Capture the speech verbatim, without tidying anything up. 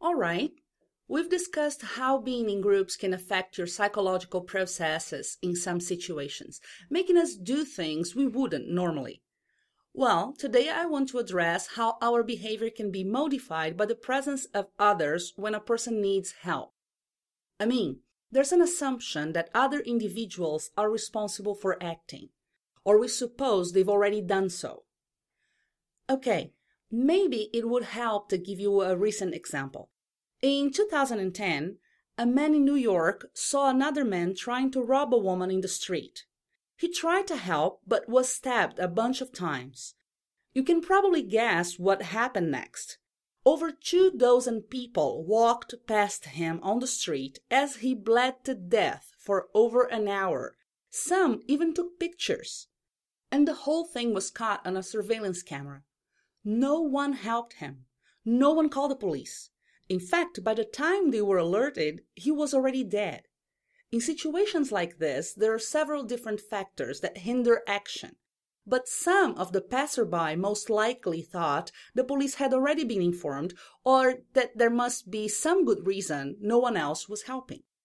All right, we've discussed how being in groups can affect your psychological processes in some situations, making us do things we wouldn't normally. Well, today I want to address how our behavior can be modified by the presence of others when a person needs help. I mean, there's an assumption that other individuals are responsible for acting, or we suppose they've already done so. Okay, maybe it would help to give you a recent example. In two thousand ten, a man in New York saw another man trying to rob a woman in the street. He tried to help, but was stabbed a bunch of times. You can probably guess what happened next. Over two dozen people walked past him on the street as he bled to death for over an hour. Some even took pictures. And the whole thing was caught on a surveillance camera. No one helped him. No one called the police. In fact, by the time they were alerted, he was already dead. In situations like this, there are several different factors that hinder action. But some of the passerby most likely thought the police had already been informed or that there must be some good reason no one else was helping.